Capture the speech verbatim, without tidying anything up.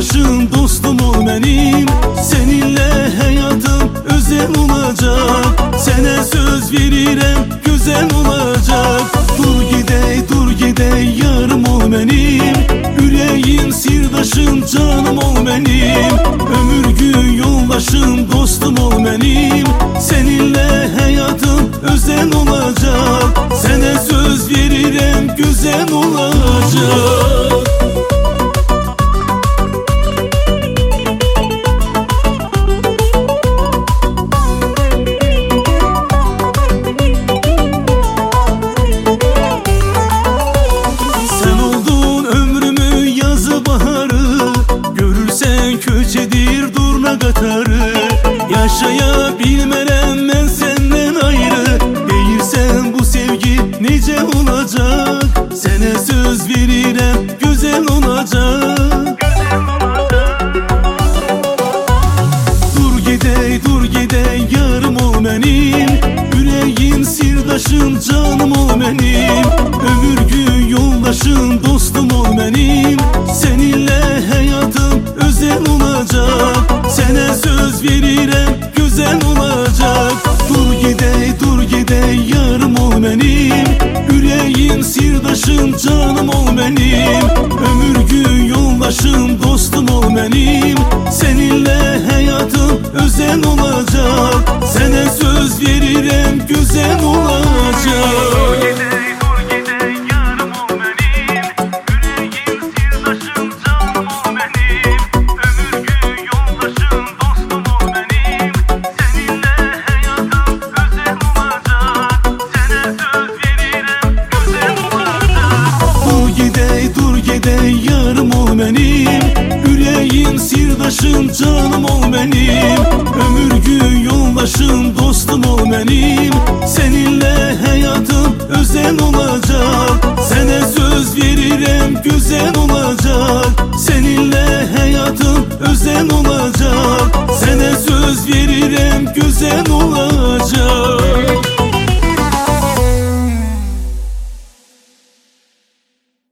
yoldaşım, dostum ol benim. Seninle hayatım özel olacak. Sana söz veririm, güzel olacak. Dur gidey, dur gidey, yarım ol benim. Yüreğim, sirdaşım, canım ol benim. Ömür gün yoldaşım, dostum ol benim. Seninle hayatım özel olacak. Sana söz veririm, güzel olacak. Sen oldun ömrümü yazı baharı. Görürsen köçedir durna katarı. Yaşayabilmerem ben senden ayrı. Değilsen bu sevgi nece olacak? Sana söz veririm, güzel olacak. Dur gidey, dur gidey, yarım ol benim. Yüreğim, sirdaşım, canım ol benim. Ömür gün yoldaşım, dostum ol benim. Seninle hayatım özel olacak. Sana söz veririm, güzel olacak. Dur gidey, dur gidey, yarım ol benim. Yüreğim, sirdaşım, canım ol benim. Ömür gün yoldaşım, dostum ol benim. Seninle hayatım özel olacak. Sana söz veririm, güzel olacak. Yarım ol benim. Yüreğim, sirdaşım, canım ol benim. Ömür gün yoldaşım, dostum ol benim. Seninle hayatım özel olacak. Sana söz veririm, güzel olacak. Seninle hayatım özel olacak.